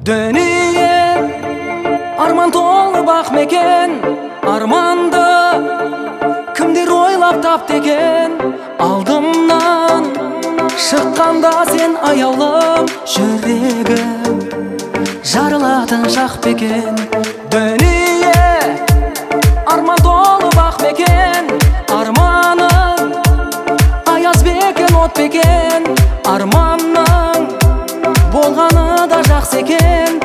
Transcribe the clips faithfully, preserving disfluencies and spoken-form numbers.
Дүние арман толы бақ мекен, арманды кімдер ойлап тапты екен. Алдымнан шыққанда сен аяулым, жүрегім жарылатын шақ бекен. Дүние арман толы бақ мекен, арманың аяз бекен, от бекен. Арманның болғаны да жақсы екен,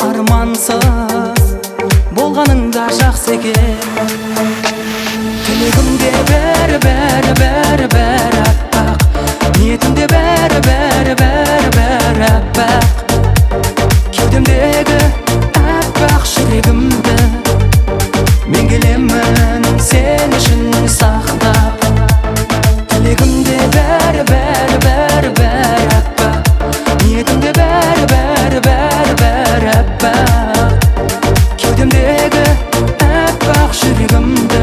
армансыз болғаның да жақсы екен. Тілегімде бәрі бәрі бәрі бәрі аппақ, ниетімде бәрі бәрі бәрі бәрі аппақ. Кеудемдегі аппақ жүрегімді мен келемін сен үшін сақтап. Тілегімде бәрі бәрі бәрі бәрі аппақ, ниетімде бәрі бәрі бәрі бәрі аппақ. Кеудемдегі аппақ жүрегімді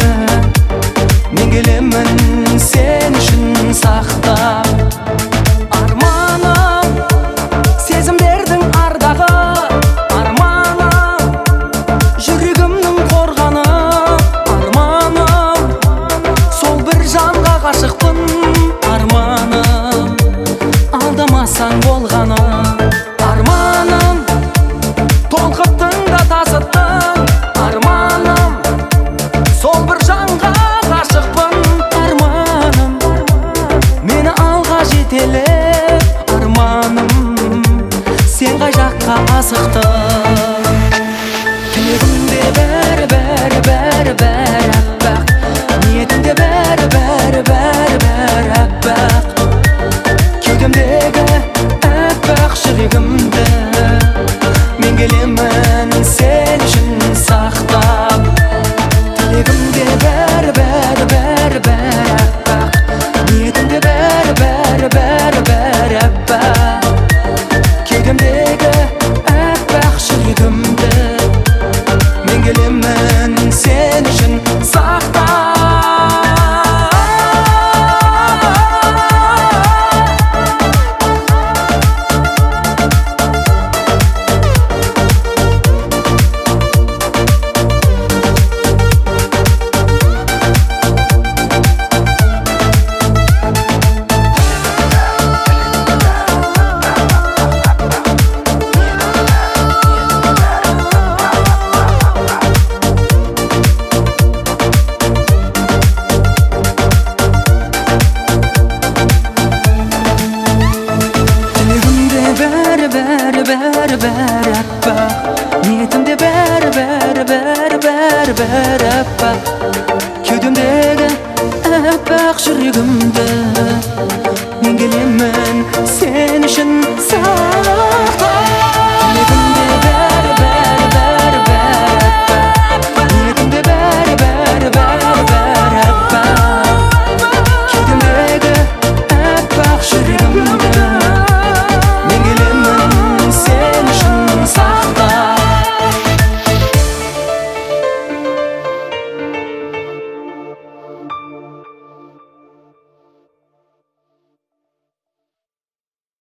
мен келемін сен үшін сақтап. Арманым сезімдердің ардағы, арманым жүрегімнің қорғаны. Арманым сол бір жанға ғашықпын, арманым алдамасаң болғаны. Арманым толқыттың да тасыттың, арманым сол бір жанға ғашықпын. Арманым мені алға жетелеп, арманым сен қай жаққа асықтың. Тілегімде бәрі бәрі бәрі бәрі аппақ, ниетімде бәрі бәрі бәрі бәрі аппақ. Кеудемдегі аппақ жүрегімді мен келемін сен үшін сақтап. Тілегімде бәрі бәрі бәрі бәрі аппақ, ниетімде бәрі бәрі бәрі бәрі аппақ. Кеудемдегі аппақ жүрегімді мен келемін сен үшін сақтап. Бәрі бәрі бәрі аппақ, ниетімде бәрі бәрі бәрі бәрі бәрі аппақ. Кеудемдегі аппақ жүрегімді